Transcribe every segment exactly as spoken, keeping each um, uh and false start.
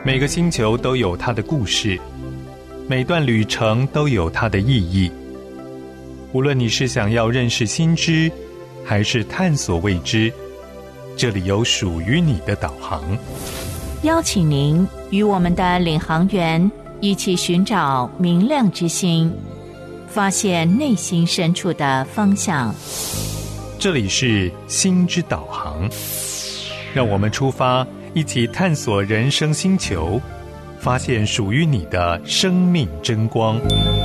每个星球都有它的故事，每段旅程都有它的意义。无论你是想要认识新知，还是探索未知，这里有属于你的导航。 邀请您与我们的领航员一起寻找明亮之星，发现内心深处的方向。 这里是心之导航，让我们出发，一起探索人生星球，发现属于你的生命真光。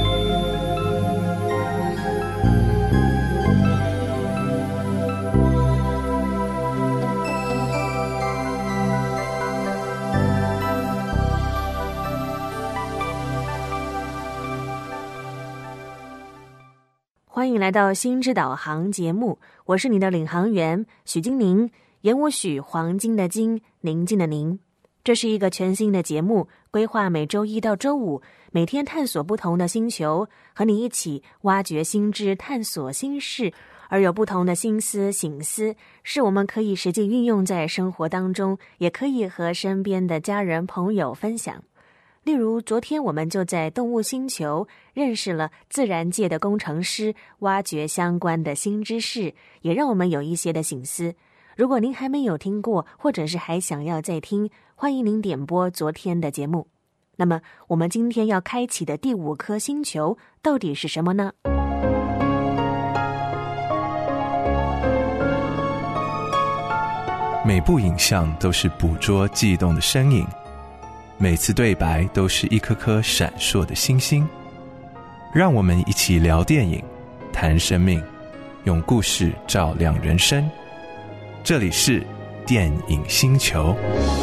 欢迎来到心之导航节目，我是你的领航员许金宁，言我许，黄金的金，宁静的宁。这是一个全新的节目，规划每周一到周五，每天探索不同的星球，和你一起挖掘新知，探索新事，而有不同的心思省思，是我们可以实际运用在生活当中，也可以和身边的家人朋友分享。例如昨天我们就在动物星球认识了自然界的工程师，挖掘相关的新知识，也让我们有一些的省思。如果您还没有听过，或者是还想要再听，欢迎您点播昨天的节目。那么我们今天要开启的第五颗星球到底是什么呢？ 每部影像都是捕捉悸动的身影，每次对白都是一颗颗闪烁的星星。让我们一起聊电影，谈生命，用故事照亮人生。这里是电影星球。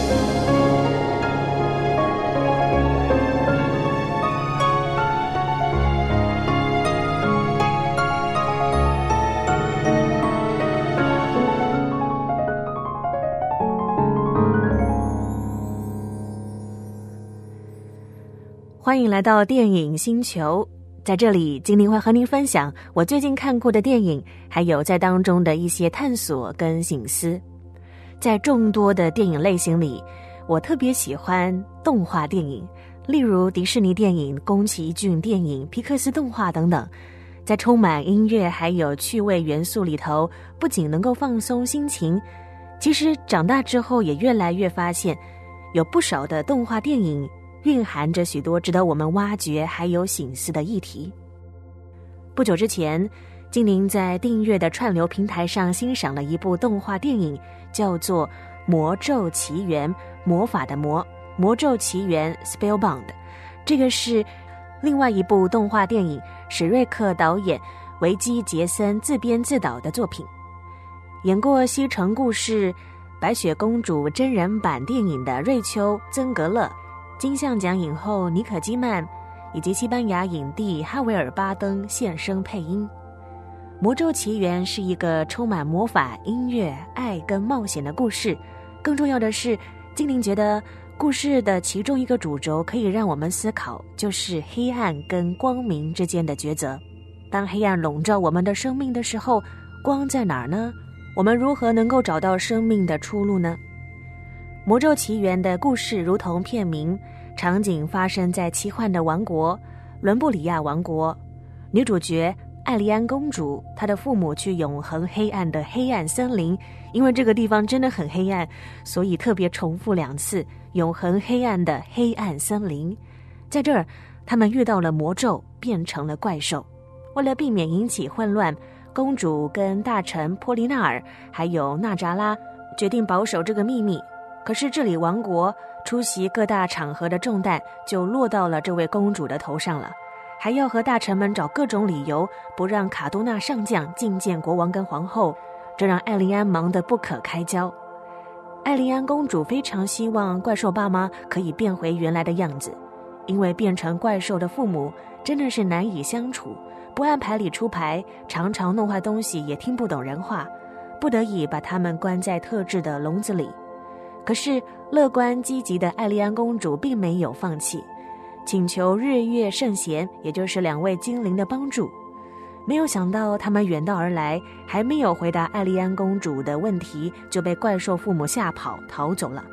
欢迎来到电影星球，在这里金宁会和您分享我最近看过的电影，还有在当中的一些探索跟省思。在众多的电影类型里，我特别喜欢动画电影，例如迪士尼电影、宫崎骏电影、皮克斯动画等等。在充满音乐还有趣味元素里头，不仅能够放松心情，其实长大之后也越来越发现，有不少的动画电影蕴含着许多值得我们挖掘还有省思的议题。不久之前，金宁在订阅的串流平台上欣赏了一部动画电影，叫做《魔咒奇缘》，魔法的魔，魔咒奇缘 Spellbound。 这个是另外一部动画电影，史瑞克导演，维基杰森自编自导的作品。演过《西城故事》、白雪公主真人版电影的瑞秋·曾格勒，金像奖影后妮可基曼，以及西班牙影帝哈维尔·巴登现身配音。《魔咒奇缘》是一个充满魔法、音乐、爱跟冒险的故事。更重要的是，精灵觉得故事的其中一个主轴可以让我们思考，就是黑暗跟光明之间的抉择。当黑暗笼罩我们的生命的时候，光在哪儿呢？我们如何能够找到生命的出路呢？魔咒奇缘的故事如同片名，场景发生在奇幻的王国伦布里亚王国。女主角艾莉安公主，她的父母去永恒黑暗的黑暗森林，因为这个地方真的很黑暗，所以特别重复两次，永恒黑暗的黑暗森林。在这儿，他们遇到了魔咒，变成了怪兽。为了避免引起混乱，公主跟大臣波利纳尔还有纳扎拉决定保守这个秘密。可是治理王国、出席各大场合的重担就落到了这位公主的头上了，还要和大臣们找各种理由不让卡多纳上将觐见国王跟皇后，这让艾莉安忙得不可开交。艾莉安公主非常希望怪兽爸妈可以变回原来的样子，因为变成怪兽的父母真的是难以相处，不按牌理出牌，常常弄坏东西，也听不懂人话，不得已把他们关在特制的笼子里。可是乐观积极的艾莉安公主并没有放弃，请求日月圣贤，也就是两位精灵的帮助。没有想到他们远道而来，还没有回答艾莉安公主的问题，就被怪兽父母吓跑逃走了。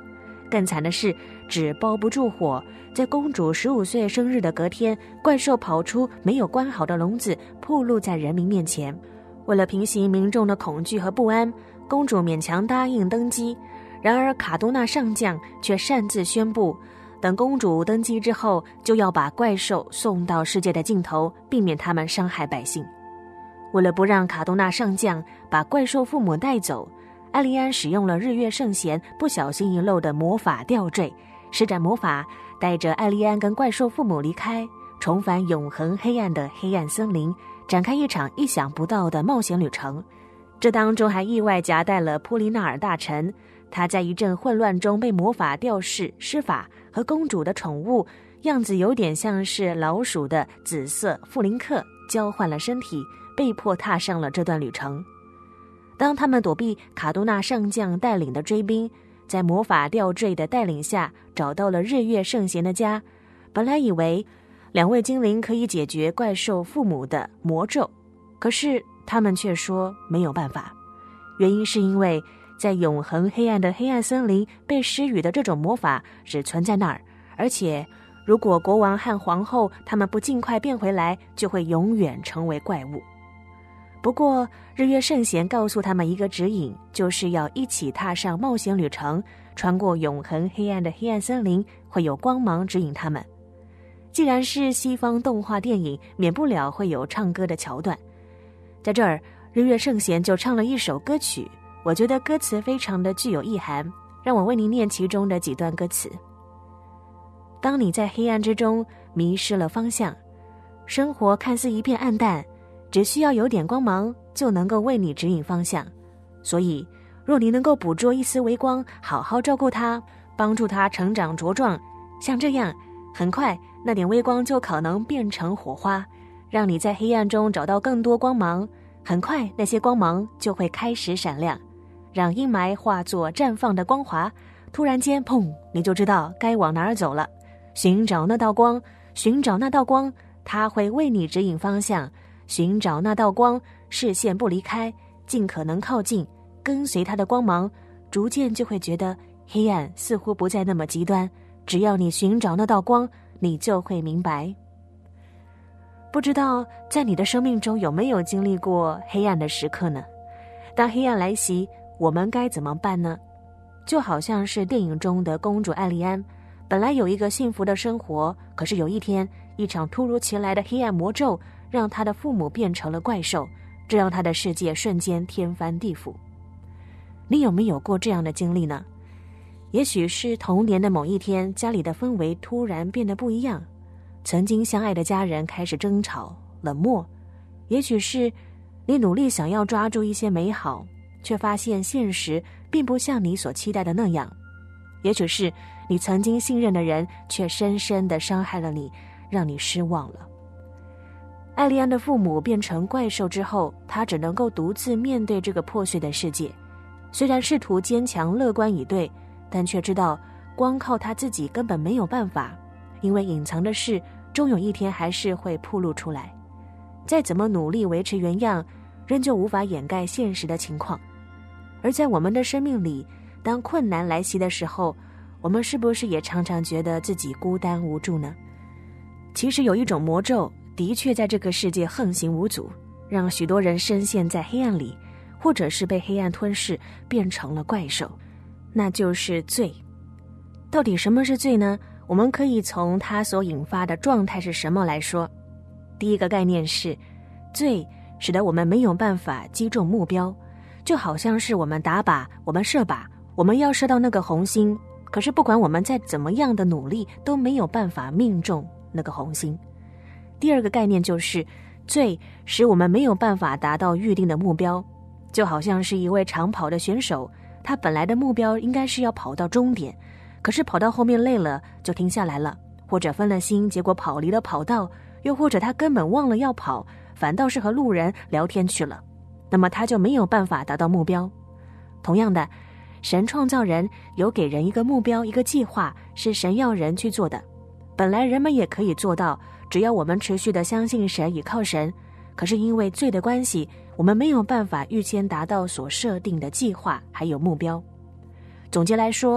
更惨的是，纸包不住火，在公主十五岁生日的隔天，怪兽跑出没有关好的笼子，暴露在人民面前。为了平息民众的恐惧和不安，公主勉强答应登基。然而卡多纳上将却擅自宣布，等公主登基之后，就要把怪兽送到世界的尽头，避免他们伤害百姓。为了不让卡多纳上将把怪兽父母带走，艾利安使用了日月圣贤不小心遗漏的魔法吊坠，施展魔法带着艾利安跟怪兽父母离开，重返永恒黑暗的黑暗森林，展开一场意想不到的冒险旅程。这当中还意外夹带了普利纳尔大臣，他在一阵混乱中被魔法吊饰施法，和公主的宠物样子有点像是老鼠的紫色富林克交换了身体，被迫踏上了这段旅程。当他们躲避卡多纳上将带领的追兵，在魔法吊坠的带领下找到了日月圣贤的家，本来以为两位精灵可以解决怪兽父母的魔咒，可是他们却说没有办法。原因是因为在永恒黑暗的黑暗森林被施予的这种魔法只存在那儿，而且如果国王和皇后他们不尽快变回来，就会永远成为怪物。不过日月圣贤告诉他们一个指引，就是要一起踏上冒险旅程，穿过永恒黑暗的黑暗森林，会有光芒指引他们。既然是西方动画电影，免不了会有唱歌的桥段，在这儿日月圣贤就唱了一首歌曲，我觉得歌词非常的具有意涵，让我为您念其中的几段歌词。当你在黑暗之中迷失了方向，生活看似一片暗淡，只需要有点光芒就能够为你指引方向。所以若你能够捕捉一丝微光，好好照顾它，帮助它成长茁壮，像这样，很快那点微光就可能变成火花，让你在黑暗中找到更多光芒。很快那些光芒就会开始闪亮，让阴霾化作绽放的光华，突然间砰，你就知道该往哪儿走了。寻找那道光，寻找那道光，它会为你指引方向。寻找那道光，视线不离开，尽可能靠近，跟随它的光芒，逐渐就会觉得黑暗似乎不再那么极端。只要你寻找那道光，你就会明白。不知道在你的生命中有没有经历过黑暗的时刻呢？当黑暗来袭，我们该怎么办呢？就好像是电影中的公主艾莉安，本来有一个幸福的生活，可是有一天，一场突如其来的黑暗魔咒让她的父母变成了怪兽，这让她的世界瞬间天翻地覆。你有没有过这样的经历呢？也许是童年的某一天，家里的氛围突然变得不一样，曾经相爱的家人开始争吵冷漠。也许是你努力想要抓住一些美好，却发现现实并不像你所期待的那样。也许是你曾经信任的人却深深地伤害了你，让你失望了。艾莉安的父母变成怪兽之后，她只能够独自面对这个破碎的世界。虽然试图坚强乐观以对，但却知道光靠她自己根本没有办法，因为隐藏的事终有一天还是会暴露出来。再怎么努力维持原样，仍旧无法掩盖现实的情况。而在我们的生命里，当困难来袭的时候，我们是不是也常常觉得自己孤单无助呢？其实有一种魔咒的确在这个世界横行无阻，让许多人深陷在黑暗里，或者是被黑暗吞噬，变成了怪兽，那就是罪。到底什么是罪呢？我们可以从它所引发的状态是什么来说。第一个概念是，罪使得我们没有办法击中目标，就好像是我们打靶，我们射靶，我们要射到那个红心，可是不管我们再怎么样的努力，都没有办法命中那个红心。第二个概念就是，罪使我们没有办法达到预定的目标，就好像是一位长跑的选手，他本来的目标应该是要跑到终点，可是跑到后面累了就停下来了，或者分了心，结果跑离了跑道，又或者他根本忘了要跑，反倒是和路人聊天去了，那么他就没有办法达到目标。同样的，神创造人，有给人一个目标，一个计划，是神要人去做的。本来人们也可以做到，只要我们持续的相信神，倚靠神。可是因为罪的关系，我们没有办法预先达到所设定的计划还有目标。总结来说，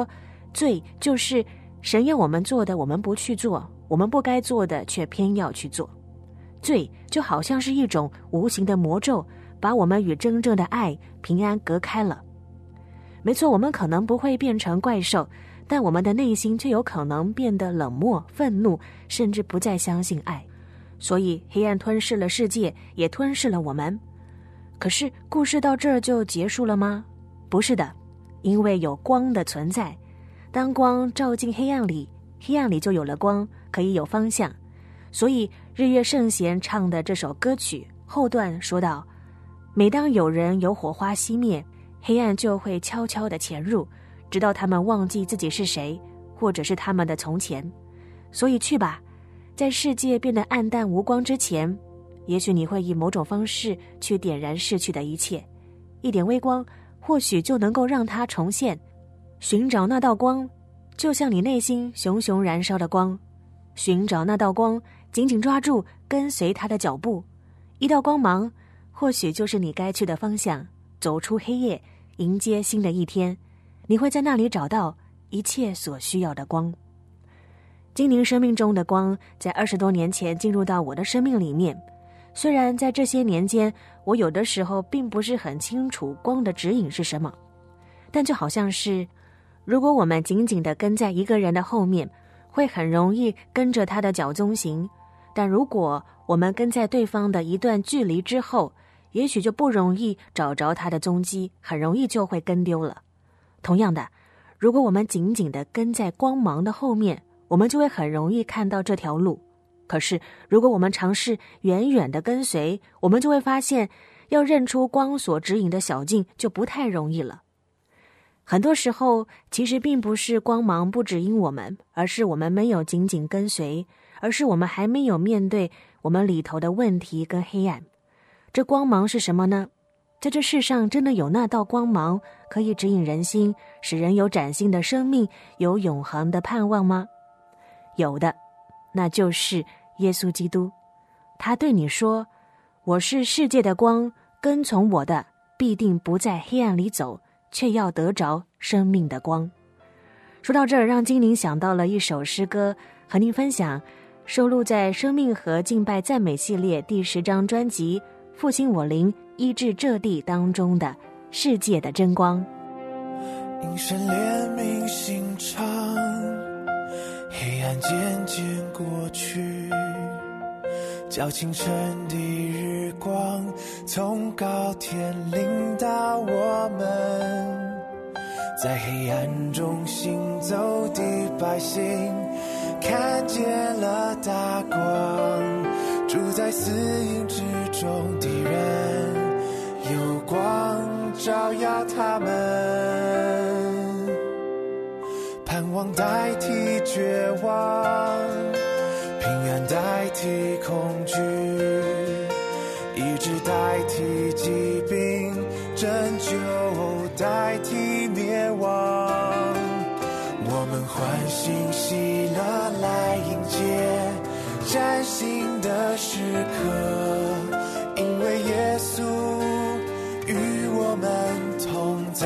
罪就是神要我们做的我们不去做，我们不该做的却偏要去做。罪就好像是一种无形的魔咒，把我们与真正的爱平安隔开了。没错，我们可能不会变成怪兽，但我们的内心却有可能变得冷漠、愤怒，甚至不再相信爱。所以黑暗吞噬了世界，也吞噬了我们。可是故事到这儿就结束了吗？不是的，因为有光的存在。当光照进黑暗里，黑暗里就有了光，可以有方向。所以日月圣贤唱的这首歌曲后段说道，每当有人有火花熄灭，黑暗就会悄悄地潜入，直到他们忘记自己是谁，或者是他们的从前。所以去吧，在世界变得暗淡无光之前，也许你会以某种方式去点燃逝去的一切，一点微光或许就能够让它重现。寻找那道光，就像你内心熊熊燃烧的光，寻找那道光，紧紧抓住，跟随他的脚步。一道光芒或许就是你该去的方向，走出黑夜，迎接新的一天。你会在那里找到一切所需要的光。精灵生命中的光在二十多年前进入到我的生命里面，虽然在这些年间我有的时候并不是很清楚光的指引是什么，但就好像是如果我们紧紧地跟在一个人的后面，会很容易跟着他的脚踪行，但如果我们跟在对方的一段距离之后，也许就不容易找着他的踪迹，很容易就会跟丢了。同样的，如果我们紧紧地跟在光芒的后面，我们就会很容易看到这条路。可是如果我们尝试远远地跟随，我们就会发现要认出光所指引的小径就不太容易了。很多时候其实并不是光芒不指引我们，而是我们没有紧紧跟随，而是我们还没有面对我们里头的问题跟黑暗。这光芒是什么呢？在这世上真的有那道光芒可以指引人心，使人有崭新的生命，有永恒的盼望吗？有的，那就是耶稣基督。他对你说，我是世界的光，跟从我的必定不在黑暗里走，却要得着生命的光。说到这儿，让精灵想到了一首诗歌，和您分享，收录在生命和敬拜赞美系列第十张专辑复兴我灵医治这地当中的世界的真光。 因神怜悯心肠，黑暗渐渐过去，叫清晨的日光从高天领导我们，在黑暗中行走的百姓看见了大光，住在死荫之中的人有光照耀他们，盼望代替绝望，平安代替恐惧，医治代替疾病，拯救代替灭亡。我们欢欣喜乐来迎接崭新的时刻，因为耶稣与我们同在。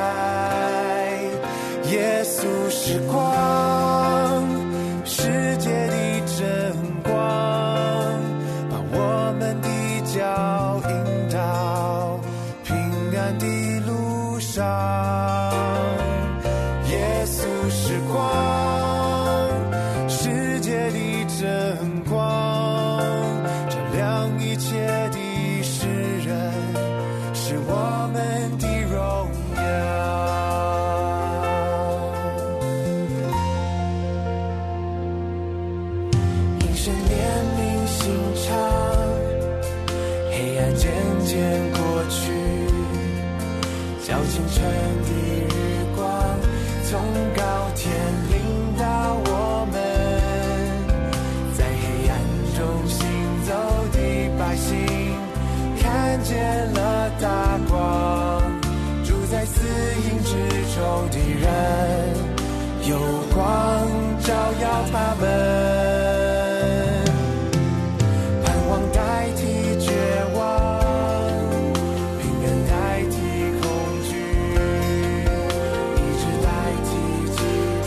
耶稣是光，世界的真光，把我们的脚引到平安的路上。耶稣是光，世界的真光，照亮一切的世人，是我们的荣耀。因神怜悯心肠，黑暗渐渐过去，叫清晨的日光从高天领导我们，在黑暗中行走的百姓看见了大光，住在死荫之中的人有光照耀他们，盼望代替绝望，平安代替恐惧，医治代替疾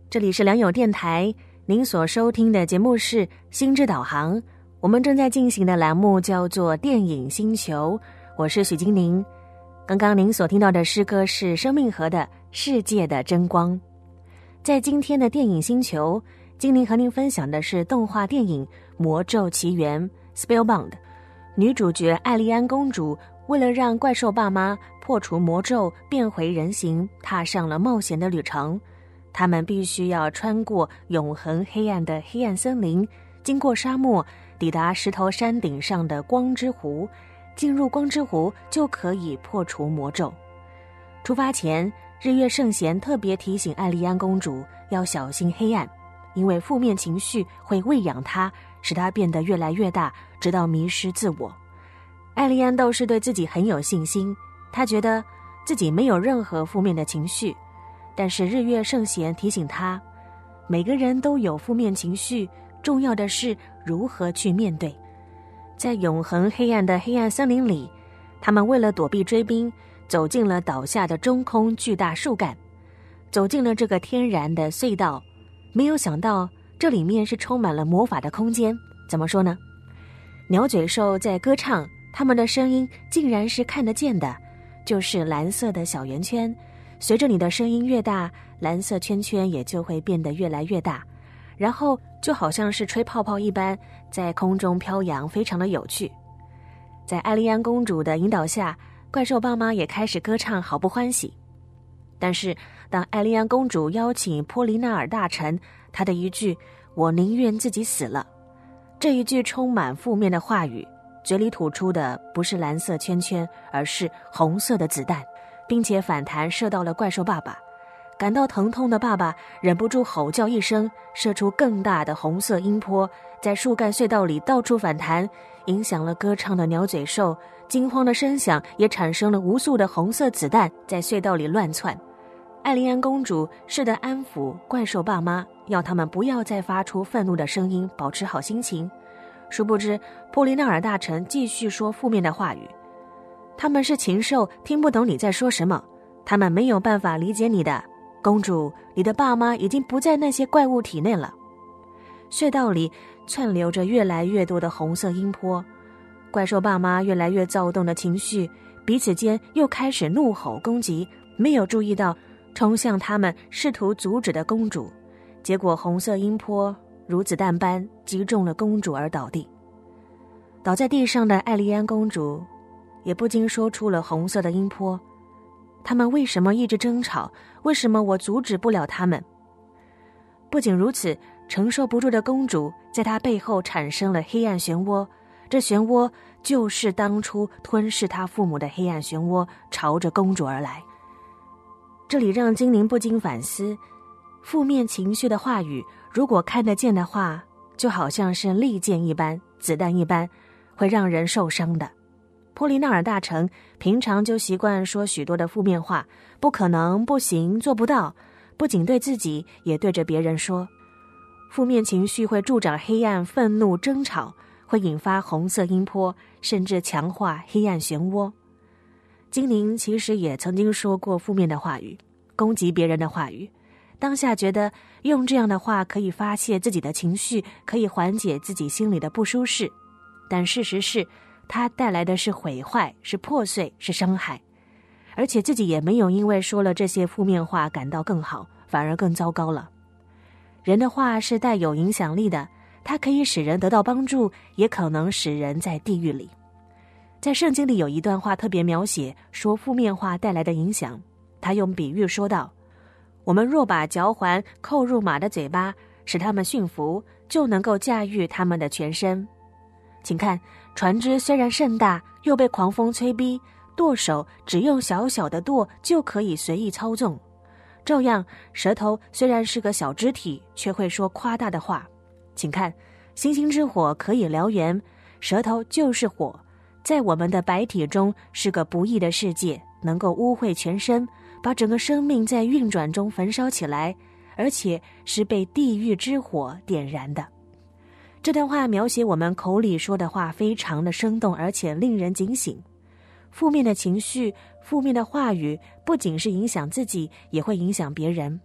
这里是良友电台，您所收听的节目是心之导航，我们正在进行的栏目叫做电影星球，我是许金玲。刚刚您所听到的诗歌是生命河的世界的真光。在今天的电影星球，金玲和您分享的是动画电影《魔咒奇缘》 Spellbound。 女主角艾莉安公主为了让怪兽爸妈破除魔咒，变回人形，踏上了冒险的旅程。他们必须要穿过永恒黑暗的黑暗森林，经过沙漠，抵达石头山顶上的光之湖。进入光之湖就可以破除魔咒。出发前，日月圣贤特别提醒艾莉安公主要小心黑暗，因为负面情绪会喂养她，使她变得越来越大，直到迷失自我。艾莉安倒是对自己很有信心，她觉得自己没有任何负面的情绪，但是日月圣贤提醒她，每个人都有负面情绪，重要的是如何去面对。在永恒黑暗的黑暗森林里，他们为了躲避追兵，走进了倒下的中空巨大树干，走进了这个天然的隧道。没有想到这里面是充满了魔法的空间。怎么说呢？鸟嘴兽在歌唱，他们的声音竟然是看得见的，就是蓝色的小圆圈，随着你的声音越大，蓝色圈圈也就会变得越来越大，然后就好像是吹泡泡一般在空中飘扬，非常的有趣。在艾莉安公主的引导下，怪兽爸妈也开始歌唱，好不欢喜。但是当艾莉安公主邀请波利纳尔大臣，她的一句我宁愿自己死了，这一句充满负面的话语，嘴里吐出的不是蓝色圈圈，而是红色的子弹，并且反弹射到了怪兽爸爸。感到疼痛的爸爸忍不住吼叫一声，射出更大的红色音波，在树干隧道里到处反弹，影响了歌唱的鸟嘴兽。惊慌的声响也产生了无数的红色子弹在隧道里乱窜。艾莉安公主试着安抚怪兽爸妈，要他们不要再发出愤怒的声音，保持好心情。殊不知波利纳尔大臣继续说负面的话语，他们是禽兽，听不懂你在说什么，他们没有办法理解你的。公主，你的爸妈已经不在那些怪物体内了。隧道里窜流着越来越多的红色音波，怪兽爸妈越来越躁动的情绪，彼此间又开始怒吼攻击，没有注意到冲向他们试图阻止的公主，结果红色音波如子弹般击中了公主而倒地。倒在地上的艾莉安公主也不禁说出了红色的音波，他们为什么一直争吵？为什么我阻止不了他们？不仅如此，承受不住的公主在她背后产生了黑暗漩涡，这漩涡就是当初吞噬她父母的黑暗漩涡，朝着公主而来。这里让精灵不禁反思，负面情绪的话语如果看得见的话，就好像是利剑一般，子弹一般，会让人受伤的。波利纳尔大臣平常就习惯说许多的负面话，不可能，不行，做不到，不仅对自己，也对着别人说。负面情绪会助长黑暗、愤怒、争吵，会引发红色音波，甚至强化黑暗漩涡。精灵其实也曾经说过负面的话语，攻击别人的话语，当下觉得用这样的话可以发泄自己的情绪，可以缓解自己心里的不舒适，但事实是它带来的是毁坏，是破碎，是伤害，而且自己也没有因为说了这些负面话感到更好，反而更糟糕了。人的话是带有影响力的，它可以使人得到帮助，也可能使人在地狱里。在圣经里有一段话特别描写说负面话带来的影响，他用比喻说道，我们若把嚼环扣入马的嘴巴，使他们驯服，就能够驾驭他们的全身。请看，船只虽然甚大，又被狂风催逼，舵手只用小小的舵就可以随意操纵。照样，舌头虽然是个小肢体，却会说夸大的话。请看，星星之火可以燎原，舌头就是火，在我们的白体中是个不义的世界，能够污秽全身，把整个生命在运转中焚烧起来，而且是被地狱之火点燃的。这段话描写我们口里说的话非常的生动，而且令人警醒。负面的情绪，负面的话语不仅是影响自己，也会影响别人。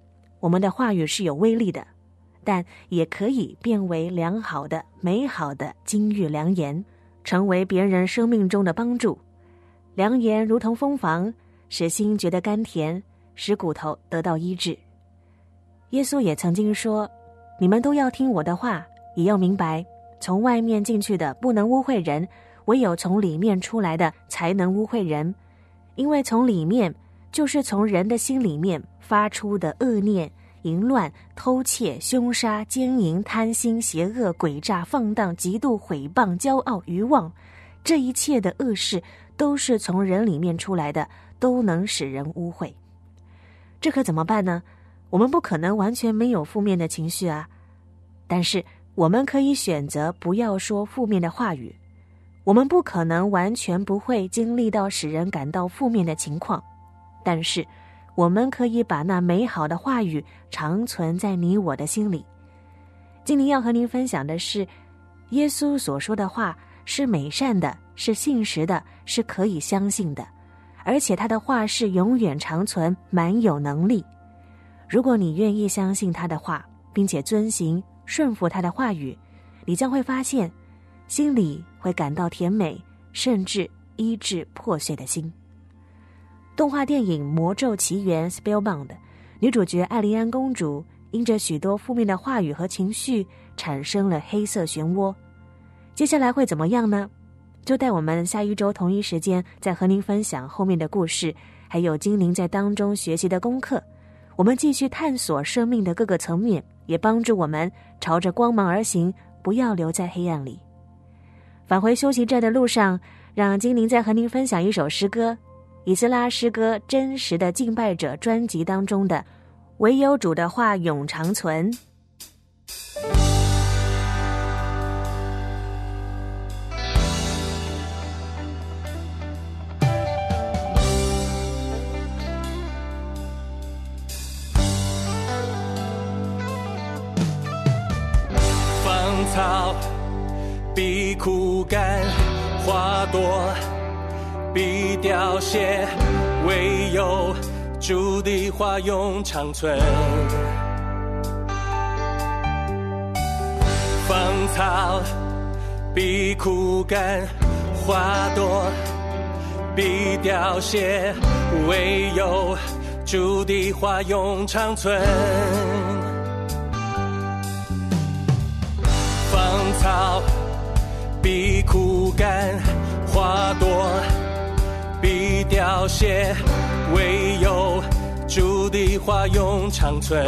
我们的话语是有威力的，但也可以变为良好的、美好的金玉良言，成为别人生命中的帮助。良言如同蜂房，使心觉得甘甜，使骨头得到医治。耶稣也曾经说，你们都要听我的话，也要明白，从外面进去的不能污秽人，唯有从里面出来的才能污秽人。因为从里面，就是从人的心里面发出的恶念、淫乱、偷窃、凶杀、奸淫、贪心、邪恶、诡诈、放荡、嫉妒、毁谤、骄傲、愚妄，这一切的恶事都是从人里面出来的，都能使人污秽。这可怎么办呢？我们不可能完全没有负面的情绪啊，但是我们可以选择不要说负面的话语。我们不可能完全不会经历到使人感到负面的情况，但是我们可以把那美好的话语长存在你我的心里。今天要和您分享的是，耶稣所说的话是美善的，是信实的，是可以相信的，而且他的话是永远长存，满有能力。如果你愿意相信他的话，并且遵行顺服他的话语，你将会发现心里会感到甜美，甚至医治破碎的心。动画电影《魔咒奇缘》 Spellbound， 女主角艾莉安公主因着许多负面的话语和情绪产生了黑色漩涡。接下来会怎么样呢？就带我们下一周同一时间再和您分享后面的故事，还有精灵在当中学习的功课。我们继续探索生命的各个层面，也帮助我们朝着光芒而行，不要留在黑暗里。返回休息站的路上，让精灵再和您分享一首诗歌，以斯拉诗歌真实的敬拜者专辑当中的唯有主的话永长存。 芳草必枯干，花朵必凋谢，唯有主的话永长存。芳草必枯干，花朵必凋谢，唯有主的话永长存。芳草必枯干，花朵必凋谢，唯有主的话永长存。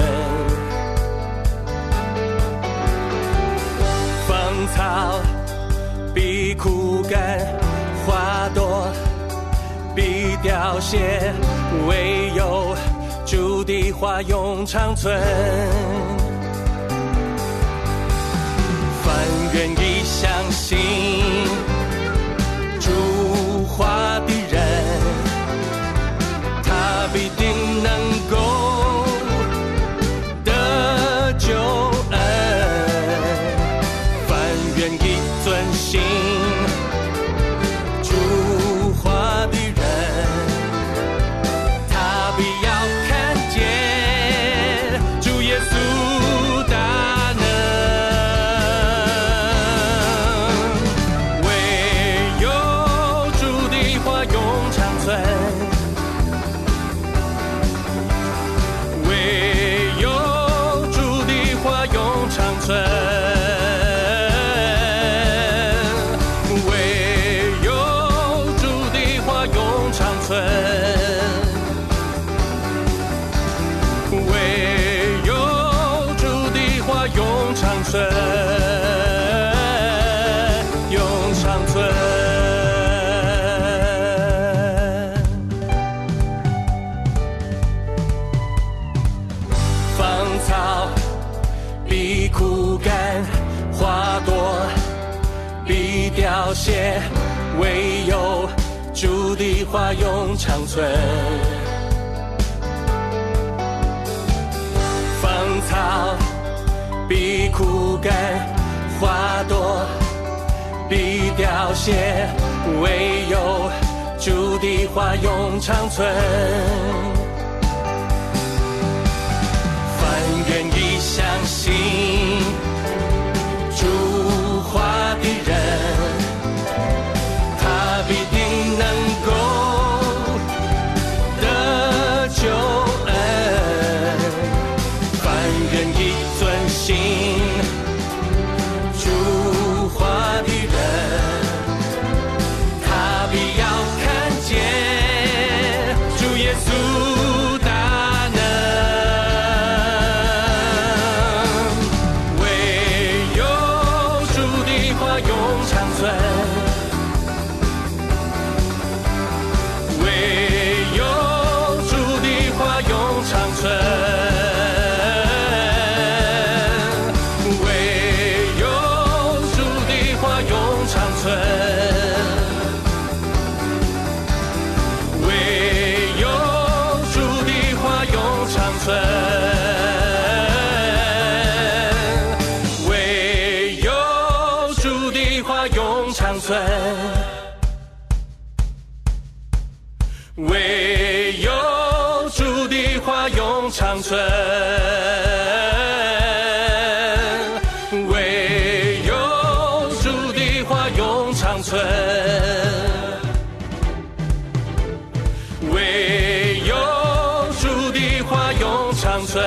芳草必枯干，花朵必凋谢，唯有主的话永长存。凡愿意相信主话的人，他必定能够得救恩。凡愿意遵行主话的人，他必要看见主耶稣大能。唯有主的话永长存，唯有主的话永长存，唯有主的话永长存，唯有主的话永长存，永长存。芳草必枯干，花朵必凋谢，唯有主的话永长存。芳草必枯干，花朵必凋谢，唯有主的话永长存。凡相信主话的人，他必定能够得救恩。凡人一遵行主话的人，他必要看见主耶稣大能。唯有主的话永长存，唯有主的话永长存。唯有主的话永长存，唯有主的话永长存，唯有主的话永长存。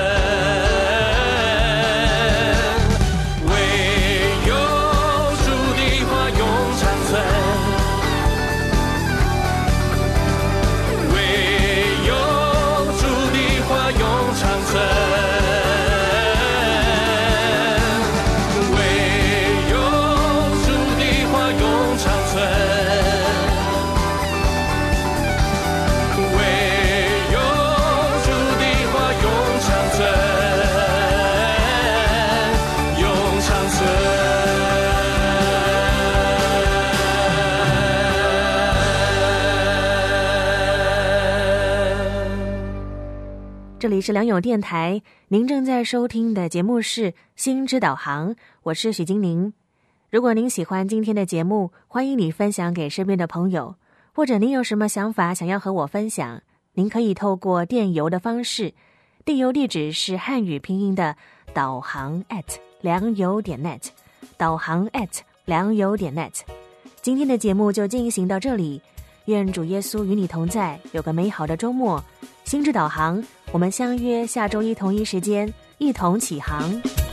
这里是良友电台，您正在收听的节目是心之导航，我是许金宁。如果您喜欢今天的节目，欢迎你分享给身边的朋友，或者您有什么想法想要和我分享，您可以透过电邮的方式，电邮地址是汉语拼音的导航 at 良友点 net， 导航 at 良友点 net。 今天的节目就进行到这里，愿主耶稣与你同在，有个美好的周末。心之导航，我们相约下周一同一时间，一同起航。